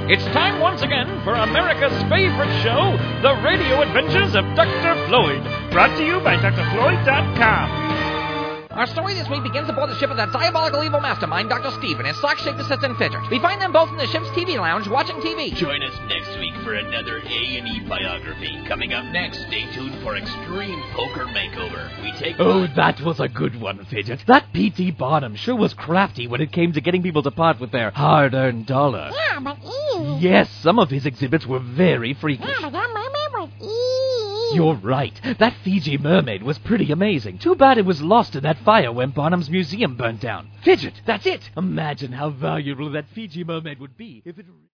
It's time once again for America's favorite show, The Radio Adventures of Dr. Floyd, brought to you by drfloyd.com. Our story this week begins aboard the ship of that diabolical evil mastermind, Dr. Steve, and his sock-shaped assistant Fidget. We find them both in the ship's TV lounge watching TV. Join us next week for another A&E biography. Coming up next, stay tuned for Extreme Poker Makeover. We take... Oh, that was a good one, Fidget. That P.T. Barnum sure was crafty when it came to getting people to part with their hard-earned dollar. Yeah, but ew. Yes, some of his exhibits were very freakish. Yeah, but that mermaid was ew. You're right. That Fiji mermaid was pretty amazing. Too bad it was lost in that fire when Barnum's museum burnt down. Fidget, that's it! Imagine how valuable that Fiji mermaid would be if it...